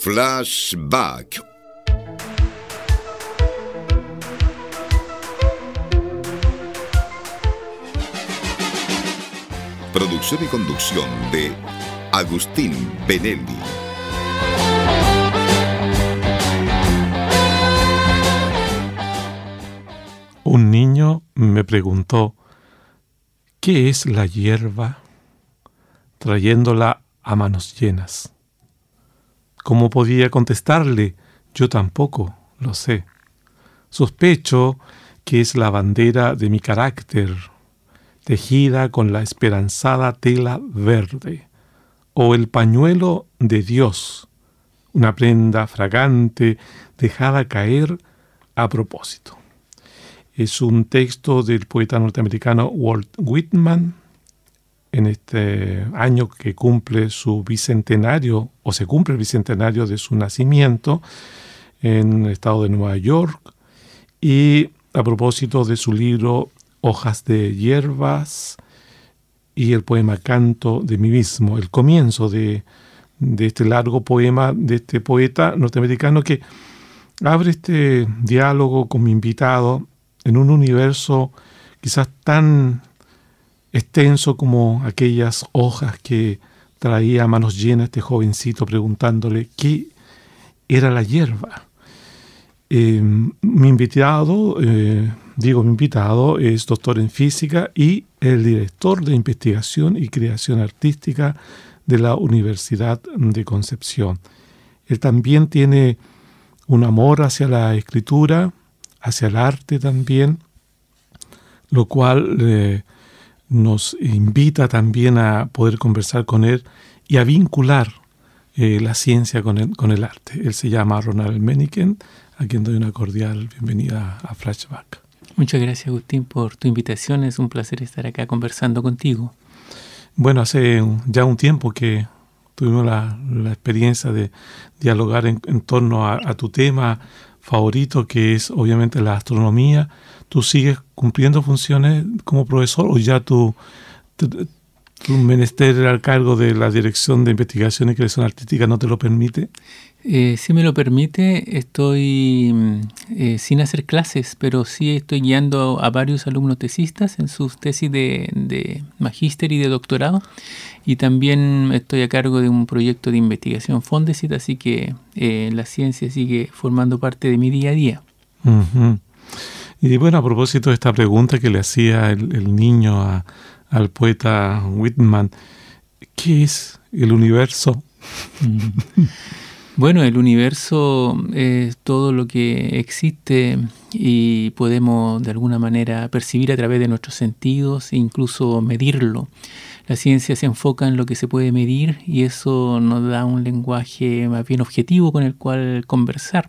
Flashback. Producción y conducción de Agustín Benelli. Un niño me preguntó, ¿qué es la hierba? Trayéndola a manos llenas. ¿Cómo podía contestarle? Yo tampoco lo sé. Sospecho que es la bandera de mi carácter, tejida con la esperanzada tela verde, o el pañuelo de Dios, una prenda fragante dejada caer a propósito. Es un texto del poeta norteamericano Walt Whitman, en este año que cumple su bicentenario, o se cumple el bicentenario de su nacimiento, en el estado de Nueva York, y a propósito de su libro Hojas de hierbas y el poema Canto de mí mismo, el comienzo de este largo poema de este poeta norteamericano que abre este diálogo con mi invitado en un universo quizás tan extenso como aquellas hojas que traía a manos llenas este jovencito preguntándole qué era la hierba. Mi invitado es doctor en física y el director de investigación y creación artística de la Universidad de Concepción. Él también tiene un amor hacia la escritura, hacia el arte también, lo cual nos invita también a poder conversar con él y a vincular la ciencia con el arte. Él se llama Ronald Meniken, a quien doy una cordial bienvenida a Flashback. Muchas gracias, Agustín, por tu invitación. Es un placer estar acá conversando contigo. Bueno, hace ya un tiempo que tuvimos la experiencia de dialogar en torno a tu tema favorito, que es obviamente la astronomía. ¿Tú sigues cumpliendo funciones como profesor o ya tu menester al cargo de la Dirección de Investigación y Creación Artística no te lo permite? Sí me lo permite. Estoy sin hacer clases, pero sí estoy guiando a varios alumnos tesistas en sus tesis de magíster y de doctorado. Y también estoy a cargo de un proyecto de investigación Fondesit, así que la ciencia sigue formando parte de mi día a día. Uh-huh. Y bueno, a propósito de esta pregunta que le hacía el niño al poeta Whitman, ¿qué es el universo? Bueno, el universo es todo lo que existe y podemos de alguna manera percibir a través de nuestros sentidos e incluso medirlo. La ciencia se enfoca en lo que se puede medir y eso nos da un lenguaje más bien objetivo con el cual conversar.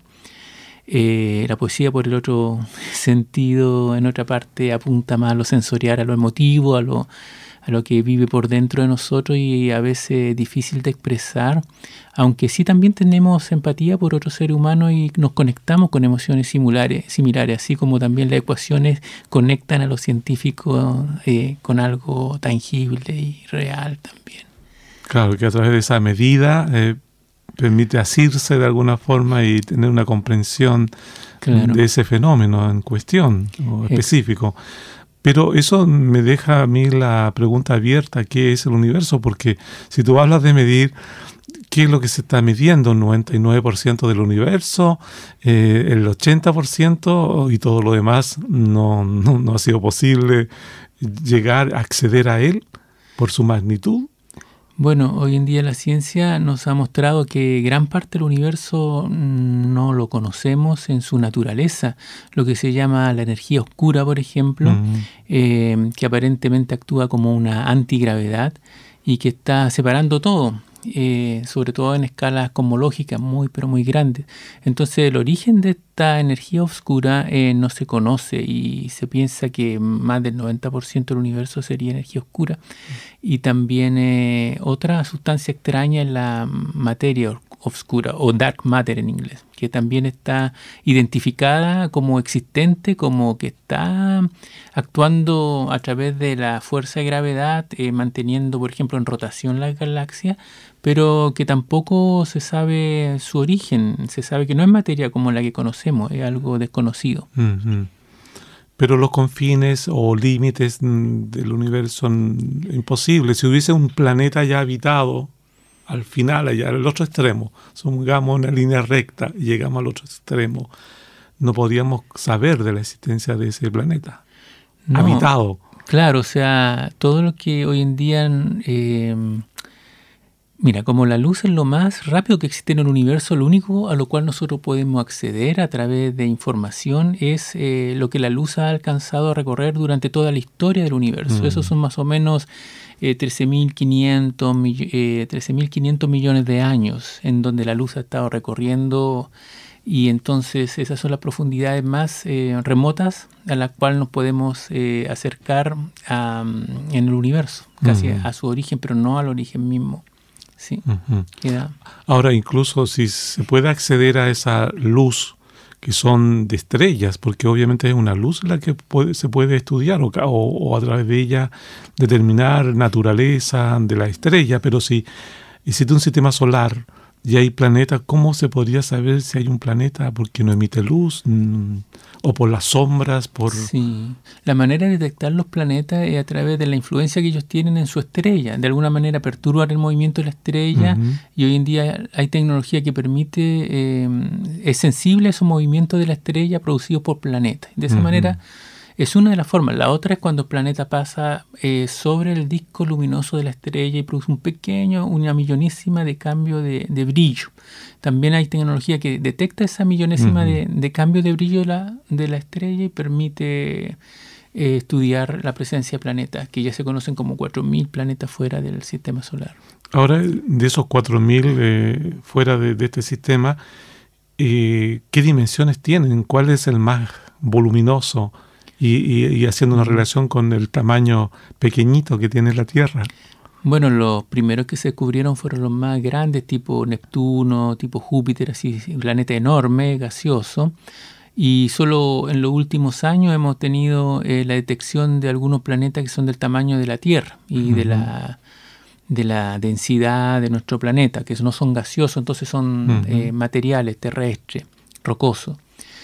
La poesía, por el otro sentido, en otra parte, apunta más a lo sensorial, a lo emotivo, a lo que vive por dentro de nosotros y a veces es difícil de expresar, aunque sí también tenemos empatía por otro ser humano y nos conectamos con emociones similares, así como también las ecuaciones conectan a los científicos con algo tangible y real también. Claro, que a través de esa medida permite asirse de alguna forma y tener una comprensión de ese fenómeno en cuestión o específico. Pero eso me deja a mí la pregunta abierta, ¿qué es el universo? Porque si tú hablas de medir, ¿qué es lo que se está midiendo? ¿El 99% del universo? ¿El 80%? Y todo lo demás no ha sido posible llegar a acceder a él por su magnitud. Bueno, hoy en día la ciencia nos ha mostrado que gran parte del universo no lo conocemos en su naturaleza, lo que se llama la energía oscura, por ejemplo, que aparentemente actúa como una antigravedad y que está separando todo, sobre todo en escalas cosmológicas muy grandes. Entonces el origen de esta energía oscura no se conoce y se piensa que más del 90% del universo sería energía oscura. Y también otra sustancia extraña es la materia oscura o dark matter en inglés, que también está identificada como existente, como que está actuando a través de la fuerza de gravedad, manteniendo, por ejemplo, en rotación la galaxia, pero que tampoco se sabe su origen. Se sabe que no es materia como la que conocemos, es algo desconocido. Uh-huh. Pero los confines o límites del universo son imposibles. Si hubiese un planeta ya habitado, al final, allá al otro extremo, supongamos una línea recta y llegamos al otro extremo, no podríamos saber de la existencia de ese planeta habitado. Claro, o sea, todo lo que hoy en día... Mira, como la luz es lo más rápido que existe en el universo, lo único a lo cual nosotros podemos acceder a través de información es lo que la luz ha alcanzado a recorrer durante toda la historia del universo. Esos son más o menos 13.500 millones de años en donde la luz ha estado recorriendo, y entonces esas son las profundidades más remotas a las cuales nos podemos acercar en el universo, casi a su origen, pero no al origen mismo. Sí. Uh-huh. Ahora, incluso si se puede acceder a esa luz que son de estrellas, porque obviamente es una luz la que se puede estudiar o a través de ella determinar naturaleza de la estrella, pero si existe un sistema solar y hay planetas, ¿cómo se podría saber si hay un planeta porque no emite luz? ¿O por las sombras? Sí, la manera de detectar los planetas es a través de la influencia que ellos tienen en su estrella. De alguna manera perturbar el movimiento de la estrella, uh-huh. Y hoy en día hay tecnología que permite, es sensible a esos movimientos de la estrella producidos por planetas. De esa uh-huh. manera es una de las formas. La otra es cuando el planeta pasa sobre el disco luminoso de la estrella y produce una millonísima de cambio de brillo. También hay tecnología que detecta esa millonésima uh-huh. de cambio de brillo de la estrella y permite estudiar la presencia de planetas, que ya se conocen como 4.000 planetas fuera del sistema solar. Ahora, de esos 4.000 fuera de este sistema, ¿qué dimensiones tienen? ¿Cuál es el más voluminoso? Y haciendo una relación con el tamaño pequeñito que tiene la Tierra. Bueno, los primeros que se descubrieron fueron los más grandes, tipo Neptuno, tipo Júpiter, así, un planeta enorme, gaseoso. Y solo en los últimos años hemos tenido la detección de algunos planetas que son del tamaño de la Tierra y uh-huh. de la densidad de nuestro planeta, que no son gaseosos, entonces son uh-huh. Materiales, terrestres, rocosos.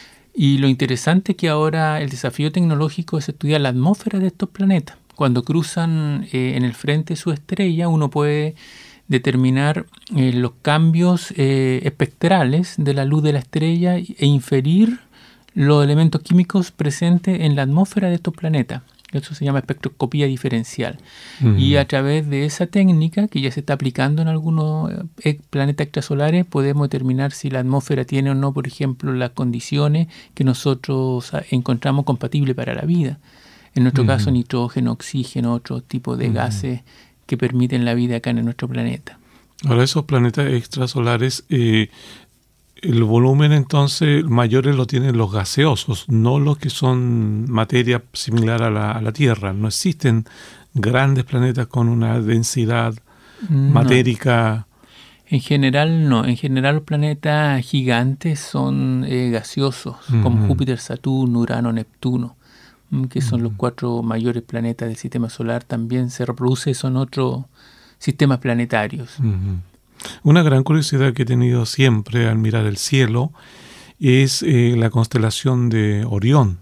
Y lo interesante es que ahora el desafío tecnológico es estudiar la atmósfera de estos planetas. Cuando cruzan en el frente de su estrella, uno puede determinar los cambios espectrales de la luz de la estrella e inferir los elementos químicos presentes en la atmósfera de estos planetas. Eso se llama espectroscopía diferencial. Uh-huh. Y a través de esa técnica, que ya se está aplicando en algunos planetas extrasolares, podemos determinar si la atmósfera tiene o no, por ejemplo, las condiciones que nosotros encontramos compatibles para la vida. En nuestro uh-huh. caso, nitrógeno, oxígeno, otros tipos de uh-huh. gases que permiten la vida acá en nuestro planeta. Ahora, esos planetas extrasolares, el volumen entonces mayores lo tienen los gaseosos, no los que son materia similar a la Tierra. No existen grandes planetas con una densidad matérica. En general no. En general los planetas gigantes son gaseosos, uh-huh. como Júpiter, Saturno, Urano, Neptuno, que son uh-huh. los 4 mayores planetas del sistema solar. También se reproduce, son otros sistemas planetarios. Uh-huh. Una gran curiosidad que he tenido siempre al mirar el cielo es la constelación de Orión.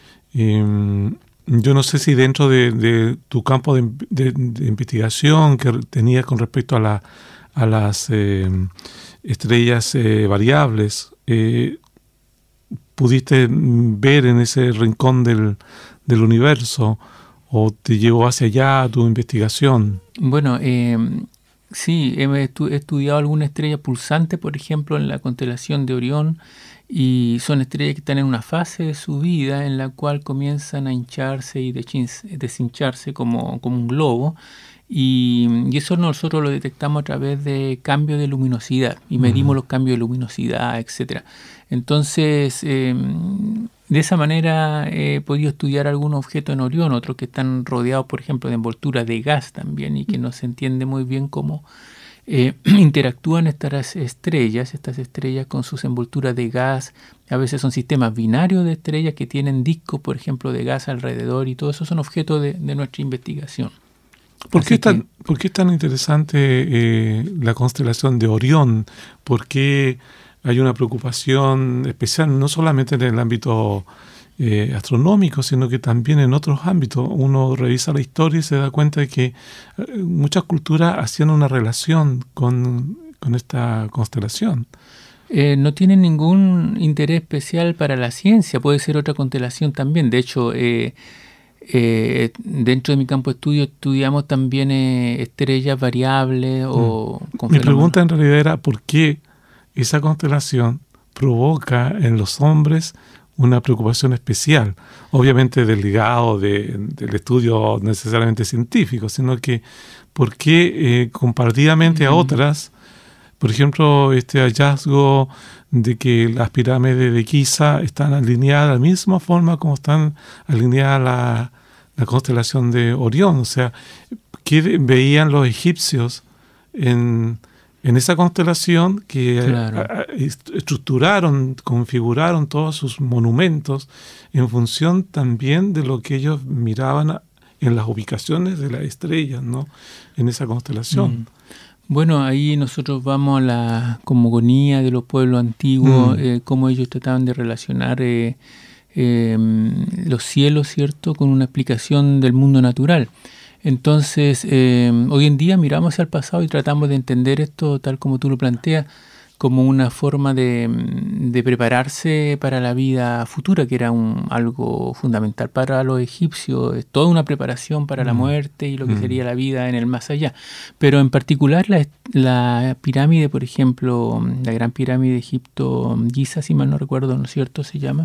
Yo no sé si dentro de tu campo de investigación que tenías con respecto a las estrellas variables, pudiste ver en ese rincón del universo o te llevó hacia allá tu investigación. Bueno, sí, he estudiado alguna estrella pulsante, por ejemplo, en la constelación de Orión, y son estrellas que están en una fase de su vida en la cual comienzan a hincharse y deshincharse como un globo, y eso nosotros lo detectamos a través de cambio de luminosidad, y medimos los cambios de luminosidad, etc. Entonces, de esa manera he podido estudiar algunos objetos en Orión, otros que están rodeados, por ejemplo, de envolturas de gas también, y que no se entiende muy bien cómo interactúan estas estrellas con sus envolturas de gas. A veces son sistemas binarios de estrellas que tienen discos, por ejemplo, de gas alrededor, y todo eso son objetos de nuestra investigación. ¿Por qué es tan interesante la constelación de Orión? ¿Por qué hay una preocupación especial, no solamente en el ámbito astronómico, sino que también en otros ámbitos? Uno revisa la historia y se da cuenta de que muchas culturas hacían una relación con esta constelación. No tienen ningún interés especial para la ciencia, puede ser otra constelación también. De hecho, dentro de mi campo de estudio estudiamos también estrellas variables o con Mi fenómenos. pregunta en realidad era ¿por qué esa constelación provoca en los hombres una preocupación especial? Obviamente desligado del estudio necesariamente científico, sino que ¿por qué compartidamente a otras? Por ejemplo, este hallazgo de que las pirámides de Giza están alineadas de la misma forma como están alineadas la constelación de Orión. O sea, ¿qué veían los egipcios en esa constelación que Claro. estructuraron, configuraron todos sus monumentos en función también de lo que ellos miraban en las ubicaciones de las estrellas, ¿no? En esa constelación. Bueno, ahí nosotros vamos a la cosmogonía de los pueblos antiguos, cómo ellos trataban de relacionar los cielos, ¿cierto?, con una explicación del mundo natural. Entonces, hoy en día miramos hacia el pasado y tratamos de entender esto tal como tú lo planteas, como una forma de prepararse para la vida futura, que era algo fundamental para los egipcios, es toda una preparación para la muerte y lo que sería la vida en el más allá. Pero en particular la pirámide, por ejemplo, la gran pirámide de Egipto, Giza, si mal no recuerdo, ¿no es cierto?, se llama,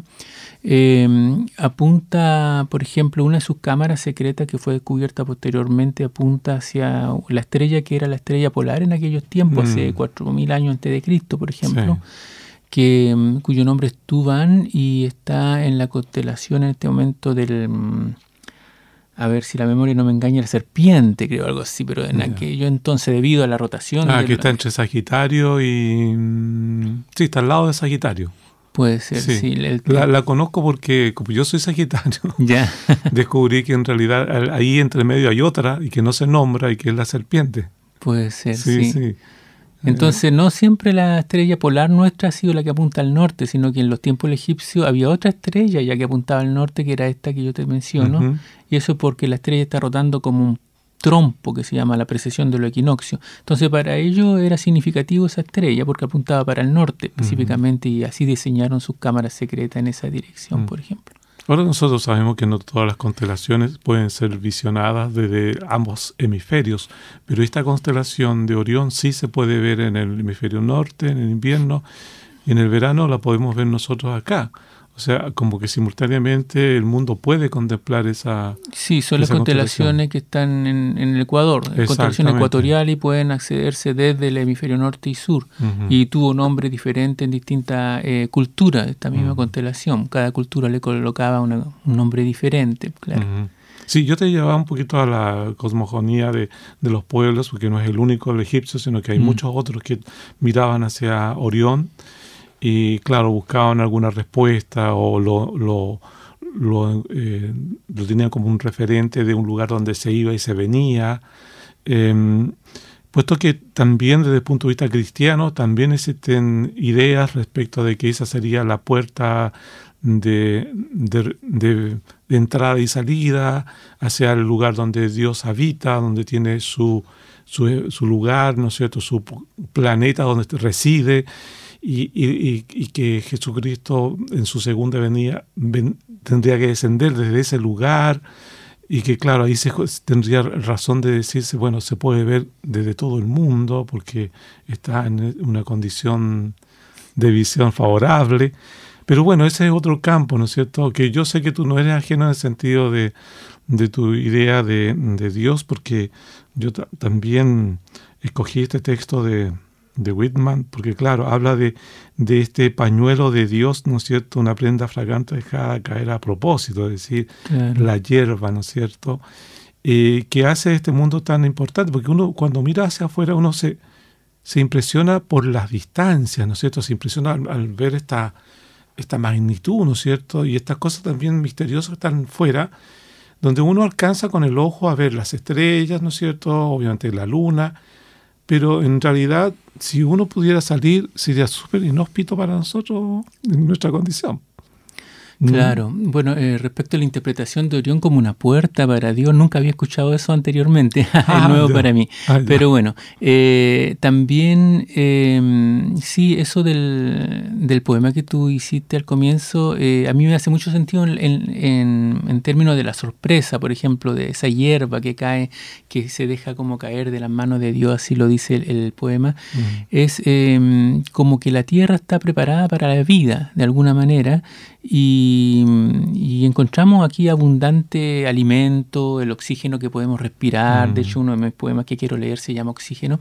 apunta, por ejemplo, una de sus cámaras secretas que fue descubierta posteriormente, apunta hacia la estrella que era la estrella polar en aquellos tiempos, hace 4.000 años antes de Cristo, por ejemplo, cuyo nombre es Tuban y está en la constelación en este momento del, a ver si la memoria no me engaña, la serpiente, creo, algo así, pero en aquello entonces, debido a la rotación... que está entre Sagitario y... Sí, está al lado de Sagitario. Puede ser, sí. La conozco porque, como yo soy Sagitario, ya. descubrí que en realidad ahí entre medio hay otra y que no se nombra y que es la serpiente. Puede ser, sí. Sí. Entonces, no siempre la estrella polar nuestra ha sido la que apunta al norte, sino que en los tiempos egipcios había otra estrella ya que apuntaba al norte, que era esta que yo te menciono, y eso es porque la estrella está rotando como un trompo que se llama la precesión de los equinoccios. Entonces, para ellos era significativo esa estrella porque apuntaba para el norte específicamente, y así diseñaron sus cámaras secretas en esa dirección, por ejemplo. Ahora nosotros sabemos que no todas las constelaciones pueden ser visionadas desde ambos hemisferios, pero esta constelación de Orión sí se puede ver en el hemisferio norte, en el invierno, y en el verano la podemos ver nosotros acá. O sea, como que simultáneamente el mundo puede contemplar esa... Sí, son las constelaciones que están en el Ecuador, constelaciones ecuatoriales, y pueden accederse desde el hemisferio norte y sur. Y tuvo nombres diferentes en distintas culturas, esta misma constelación. Cada cultura le colocaba un nombre diferente, claro. Sí, yo te llevaba un poquito a la cosmogonía de los pueblos, porque no es el único el egipcio, sino que hay muchos otros que miraban hacia Orión. Y claro, buscaban alguna respuesta o lo tenían como un referente de un lugar donde se iba y se venía. Puesto que también desde el punto de vista cristiano también existen ideas respecto de que esa sería la puerta de entrada y salida hacia el lugar donde Dios habita, donde tiene su lugar, ¿no es cierto?, su planeta donde reside. Y que Jesucristo en su segunda venida tendría que descender desde ese lugar, y que claro, ahí se tendría razón de decirse, bueno, se puede ver desde todo el mundo porque está en una condición de visión favorable. Pero bueno, ese es otro campo, ¿no es cierto?, que yo sé que tú no eres ajeno en el sentido de tu idea de Dios, porque yo también escogí este texto de Whitman, porque claro, habla de este pañuelo de Dios, ¿no es cierto?, una prenda fragante dejada caer a propósito, es decir, la hierba, ¿no es cierto?, que hace este mundo tan importante, porque uno cuando mira hacia afuera uno se se impresiona por las distancias, ¿no es cierto? Se impresiona al ver esta magnitud, ¿no es cierto? Y estas cosas también misteriosas que están fuera, donde uno alcanza con el ojo a ver las estrellas, ¿no es cierto? Obviamente la luna, pero en realidad, si uno pudiera salir, sería súper inhóspito para nosotros en nuestra condición. Claro. Bueno, respecto a la interpretación de Orión como una puerta para Dios, nunca había escuchado eso anteriormente. Es nuevo para mí. Pero bueno, también, sí, eso del poema que tú hiciste al comienzo, a mí me hace mucho sentido en términos de la sorpresa, por ejemplo, de esa hierba que cae, que se deja como caer de las manos de Dios, así lo dice el poema. Es como que la tierra está preparada para la vida, de alguna manera, y encontramos aquí abundante alimento, el oxígeno que podemos respirar. De hecho, uno de mis poemas que quiero leer se llama Oxígeno.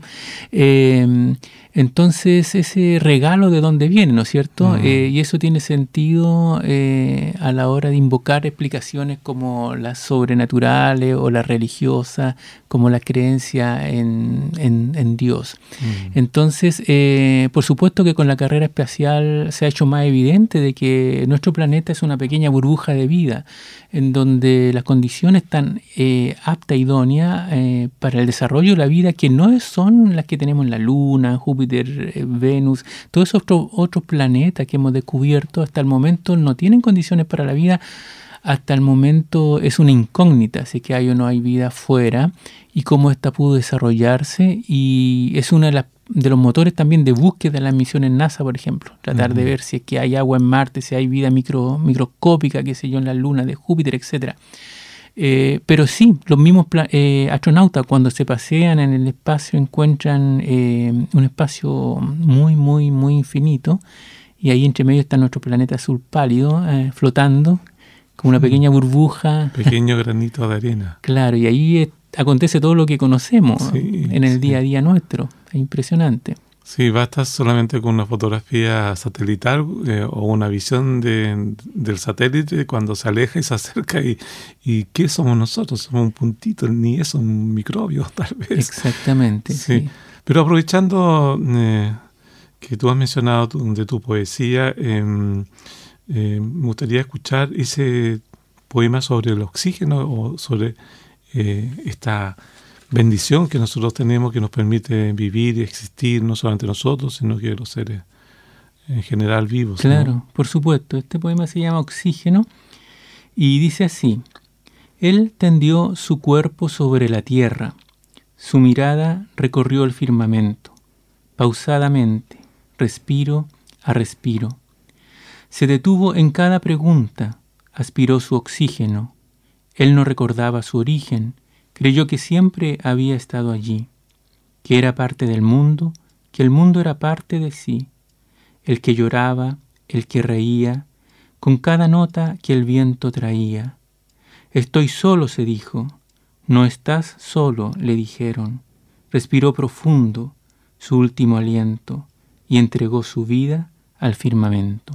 Entonces, ese regalo de dónde viene, ¿no es cierto? Y eso tiene sentido a la hora de invocar explicaciones como las sobrenaturales o las religiosas, como la creencia en Dios. Entonces, por supuesto que con la carrera espacial se ha hecho más evidente de que nuestro planeta es una pequeña burbuja de vida en donde las condiciones están aptas, idóneas para el desarrollo de la vida, que no son las que tenemos en la Luna, Júpiter, Venus. Todos esos otros planetas que hemos descubierto hasta el momento no tienen condiciones para la vida. Hasta el momento es una incógnita si que hay o no hay vida afuera y cómo esta pudo desarrollarse, y es una de los motores también de búsqueda de las misiones NASA, por ejemplo. Tratar de ver si es que hay agua en Marte, si hay vida microscópica, qué sé yo, en la Luna de Júpiter, etc. Pero sí, los mismos astronautas cuando se pasean en el espacio encuentran un espacio muy, muy, muy infinito, y ahí entre medio está nuestro planeta azul pálido, flotando como una pequeña burbuja. Pequeño granito de arena. Claro, y ahí acontece todo lo que conocemos en el día a día nuestro. Es impresionante. Sí, basta solamente con una fotografía satelital o una visión del satélite cuando se aleja y se acerca. ¿Y qué somos nosotros? Somos un puntito, ni eso, un microbio, tal vez. Exactamente, sí. Pero aprovechando que tú has mencionado de tu poesía, me gustaría escuchar ese poema sobre el oxígeno, o sobre esta bendición que nosotros tenemos, que nos permite vivir y existir, no solamente nosotros, sino que los seres en general vivos. Claro, ¿no? Por supuesto. Este poema se llama Oxígeno y dice así: Él tendió su cuerpo sobre la tierra, su mirada recorrió el firmamento, pausadamente, respiro a respiro. Se detuvo en cada pregunta, aspiró su oxígeno. Él no recordaba su origen, creyó que siempre había estado allí, que era parte del mundo, que el mundo era parte de sí, el que lloraba, el que reía, con cada nota que el viento traía. Estoy solo, se dijo. No estás solo, le dijeron. Respiró profundo, su último aliento, y entregó su vida al firmamento.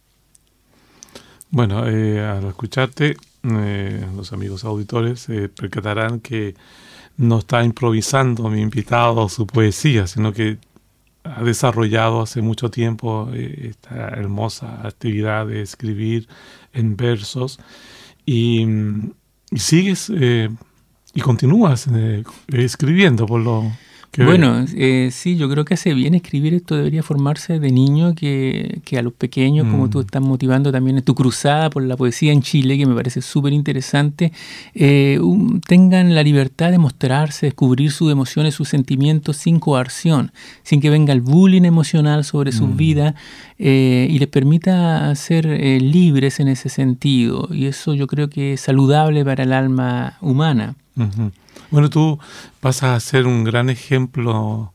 Bueno, al escucharte, los amigos auditores percatarán que no está improvisando mi invitado su poesía, sino que ha desarrollado hace mucho tiempo esta hermosa actividad de escribir en versos, y sigues y continúas escribiendo por lo que bueno, sí, yo creo que hace bien escribir. Esto debería formarse de niño, que a los pequeños, como tú estás motivando también en tu cruzada por la poesía en Chile, que me parece súper interesante, tengan la libertad de mostrarse, descubrir sus emociones, sus sentimientos sin coerción, sin que venga el bullying emocional sobre sus vidas, y les permita ser libres en ese sentido. Y eso yo creo que es saludable para el alma humana. Uh-huh. Bueno, tú vas a ser un gran ejemplo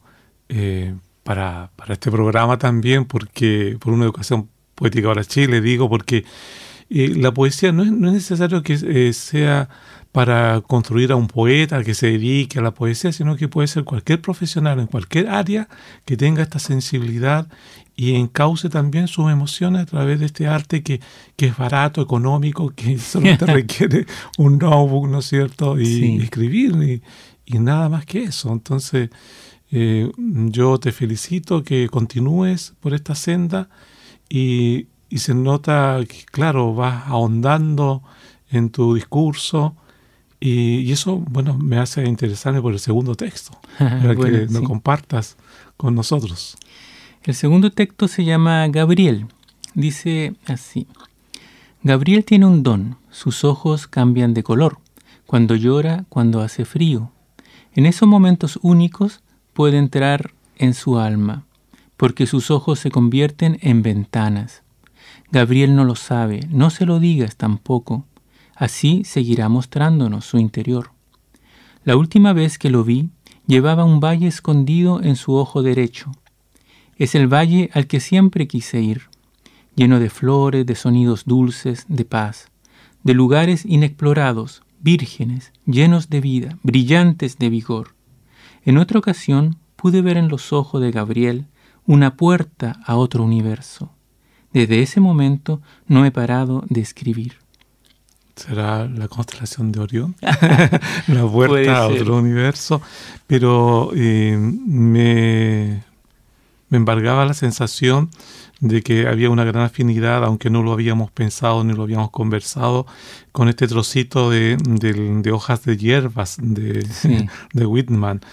para este programa también, porque por una educación poética para Chile, digo, porque la poesía no es necesario que sea para construir a un poeta que se dedique a la poesía, sino que puede ser cualquier profesional en cualquier área que tenga esta sensibilidad y encauce también sus emociones a través de este arte que es barato, económico, que solamente requiere un notebook, ¿no es cierto? Y escribir, y nada más que eso. Entonces, Yo te felicito que continúes por esta senda y se nota que, claro, vas ahondando en tu discurso y eso, bueno, me hace interesarme por el segundo texto, para Bueno, que lo sí. compartas con nosotros. El segundo texto se llama Gabriel. Dice así: Gabriel tiene un don, sus ojos cambian de color, cuando llora, cuando hace frío. En esos momentos únicos puede entrar en su alma, porque sus ojos se convierten en ventanas. Gabriel no lo sabe, no se lo digas tampoco. Así seguirá mostrándonos su interior. La última vez que lo vi, llevaba un valle escondido en su ojo derecho. Es el valle al que siempre quise ir, lleno de flores, de sonidos dulces, de paz, de lugares inexplorados, vírgenes, llenos de vida, brillantes de vigor. En otra ocasión pude ver en los ojos de Gabriel una puerta a otro universo. Desde ese momento no he parado de escribir. ¿Será la constelación de Orión? La Puede puerta a ser. otro universo. Pero me embargaba la sensación de que había una gran afinidad, aunque no lo habíamos pensado ni lo habíamos conversado, con este trocito de hojas de hierbas Sí. de Whitman.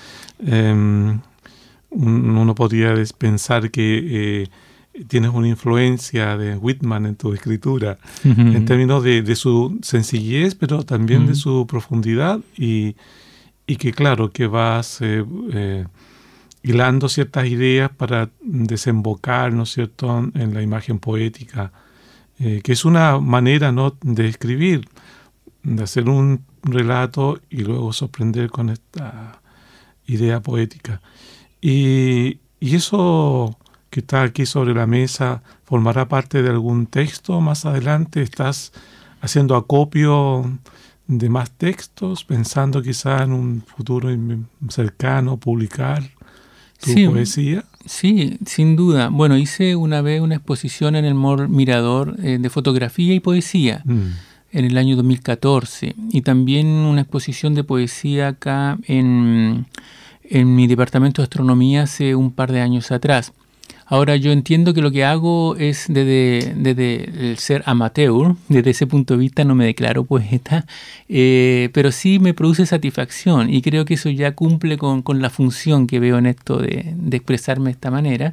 Uno podría pensar que tienes una influencia de Whitman en tu escritura, en términos de su sencillez, pero también de su profundidad y que claro, que vas hilando ciertas ideas para desembocar, ¿no es cierto?, en la imagen poética, que es una manera, ¿no?, de escribir, de hacer un relato y luego sorprender con esta idea poética. Y eso que está aquí sobre la mesa formará parte de algún texto más adelante. ¿Estás haciendo acopio de más textos, pensando quizá en un futuro cercano publicar tu poesía? Sí, sin duda. Bueno, hice una vez una exposición en el Mirador de fotografía y poesía en el año 2014 y también una exposición de poesía acá en mi departamento de astronomía hace un par de años atrás. Ahora yo entiendo que lo que hago es desde el ser amateur, desde ese punto de vista no me declaro poeta, pero sí me produce satisfacción y creo que eso ya cumple con la función que veo en esto de expresarme de esta manera.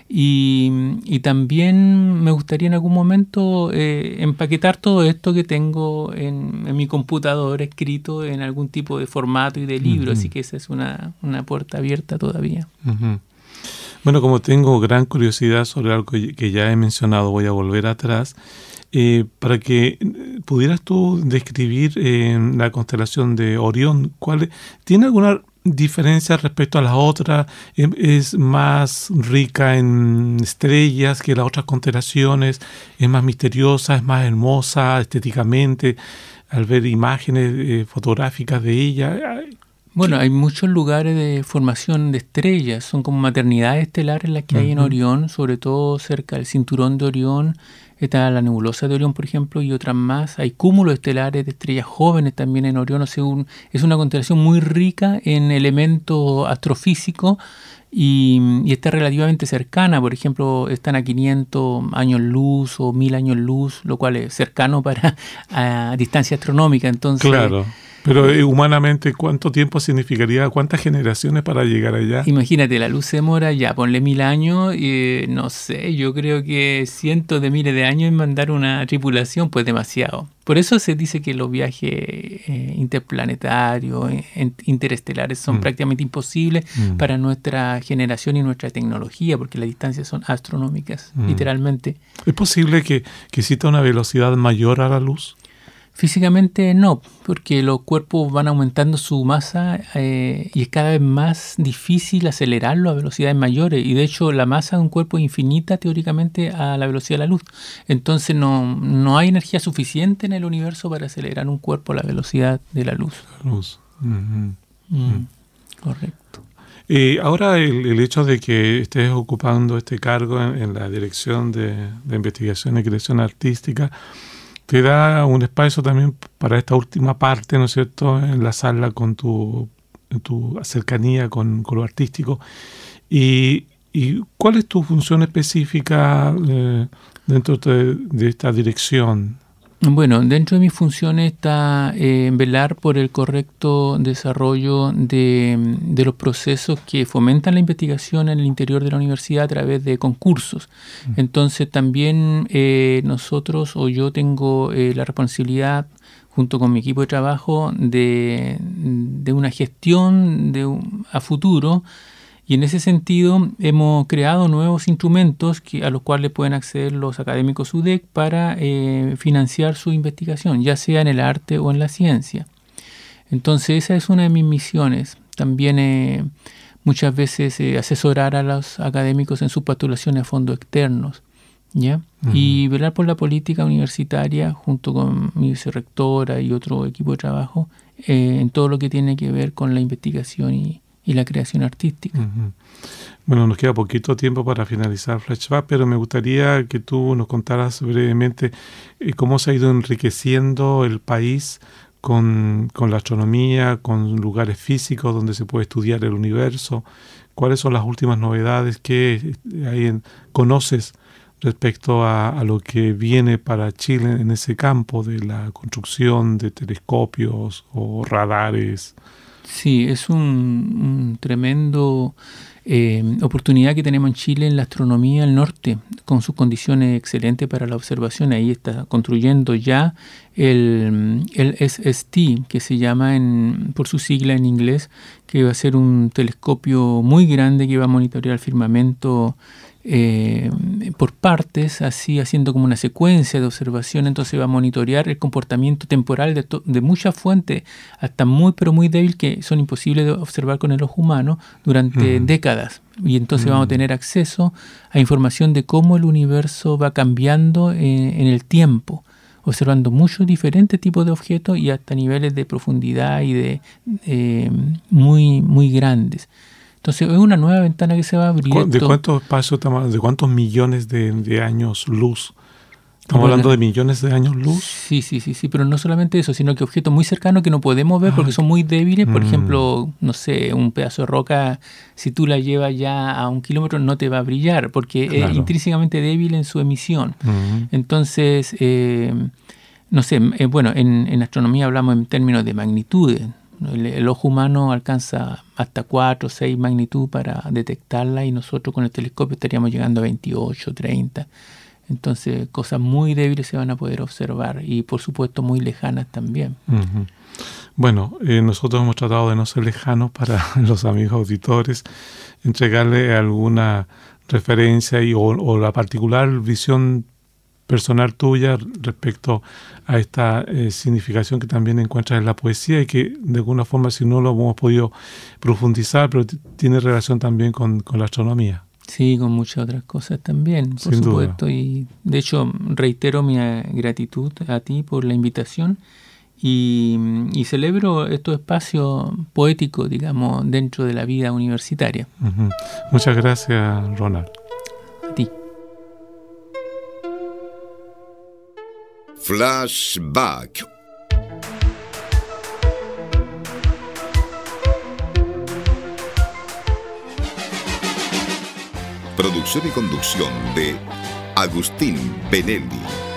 Y también me gustaría en algún momento empaquetar todo esto que tengo en mi computador escrito en algún tipo de formato y de libro, así que esa es una puerta abierta todavía. Bueno, como tengo gran curiosidad sobre algo que ya he mencionado, voy a volver atrás, para que pudieras tú describir la constelación de Orión. ¿Tiene alguna diferencia respecto a las otras? ¿Es más rica en estrellas que las otras constelaciones? ¿Es más misteriosa? ¿Es más hermosa estéticamente al ver imágenes fotográficas de ella? Bueno, hay muchos lugares de formación de estrellas, son como maternidades estelares las que hay en Orión, sobre todo cerca del cinturón de Orión, está la nebulosa de Orión, por ejemplo, y otras más. Hay cúmulos estelares de estrellas jóvenes también en Orión, es una constelación muy rica en elementos astrofísicos y está relativamente cercana, por ejemplo, están a 500 años luz o 1000 años luz, lo cual es cercano para a distancia astronómica, entonces... Claro. Pero humanamente, ¿cuánto tiempo significaría? ¿Cuántas generaciones para llegar allá? Imagínate, la luz se demora ya, ponle 1000 años, no sé, yo creo que cientos de miles de años en mandar una tripulación, pues demasiado. Por eso se dice que los viajes interplanetarios, interestelares, son prácticamente imposibles para nuestra generación y nuestra tecnología, porque las distancias son astronómicas, literalmente. ¿Es posible que exista una velocidad mayor a la luz? Físicamente no, porque los cuerpos van aumentando su masa y es cada vez más difícil acelerarlo a velocidades mayores. Y de hecho la masa de un cuerpo es infinita teóricamente a la velocidad de la luz. Entonces no hay energía suficiente en el universo para acelerar un cuerpo a la velocidad de la luz. Correcto. Ahora el hecho de que estés ocupando este cargo en la dirección de investigación y creación artística te da un espacio también para esta última parte, ¿no es cierto?, enlazarla con tu tu cercanía con lo artístico. ¿Y cuál es tu función específica dentro de esta dirección? Bueno, dentro de mis funciones está velar por el correcto desarrollo de los procesos que fomentan la investigación en el interior de la universidad a través de concursos. Entonces también nosotros o yo tengo la responsabilidad, junto con mi equipo de trabajo, de una gestión a futuro. Y en ese sentido hemos creado nuevos instrumentos a los cuales pueden acceder los académicos UDEC para financiar su investigación, ya sea en el arte o en la ciencia. Entonces esa es una de mis misiones. También muchas veces asesorar a los académicos en sus postulaciones a fondos externos, ¿ya? Uh-huh. Y velar por la política universitaria junto con mi vicerrectora y otro equipo de trabajo en todo lo que tiene que ver con la investigación y la creación artística. Uh-huh. Bueno, nos queda poquito tiempo para finalizar Flashback, pero me gustaría que tú nos contaras brevemente cómo se ha ido enriqueciendo el país con la astronomía, con lugares físicos donde se puede estudiar el universo. ¿Cuáles son las últimas novedades que conoces respecto a lo que viene para Chile en ese campo de la construcción de telescopios o radares? Sí, es un tremendo oportunidad que tenemos en Chile en la astronomía del norte, con sus condiciones excelentes para la observación. Ahí está construyendo ya el SST, que se llama por su sigla en inglés, que va a ser un telescopio muy grande que va a monitorear el firmamento por partes, así haciendo como una secuencia de observación. Entonces va a monitorear el comportamiento temporal de muchas fuentes, hasta muy pero muy débil, que son imposibles de observar con el ojo humano durante décadas. Y entonces vamos a tener acceso a información de cómo el universo va cambiando en el tiempo, observando muchos diferentes tipos de objetos y hasta niveles de profundidad y de muy, muy grandes. Entonces es una nueva ventana que se va a abrir. ¿De cuántos espacios estamos, de cuántos millones de años luz? ¿Estamos hablando de millones de años luz? Sí, pero no solamente eso, sino que objetos muy cercanos que no podemos ver porque son muy débiles. Por ejemplo, no sé, un pedazo de roca, si tú la llevas ya a 1 kilómetro no te va a brillar porque es intrínsecamente débil en su emisión. Entonces, no sé, bueno, en astronomía hablamos en términos de magnitudes. El ojo humano alcanza hasta 4 o 6 magnitud para detectarla y nosotros con el telescopio estaríamos llegando a 28, 30. Entonces cosas muy débiles se van a poder observar y por supuesto muy lejanas también. Uh-huh. Bueno, nosotros hemos tratado de no ser lejanos para los amigos auditores, entregarle alguna referencia o la particular visión personal tuya respecto a esta significación que también encuentras en la poesía y que de alguna forma, si no lo hemos podido profundizar, pero tiene relación también con la astronomía. Sí, con muchas otras cosas también, por supuesto. Y de hecho reitero mi gratitud a ti por la invitación y celebro estos espacios poéticos, digamos, dentro de la vida universitaria. Uh-huh. Muchas gracias, Ronald. A ti. Flashback. Producción y conducción de Agustín Benelli.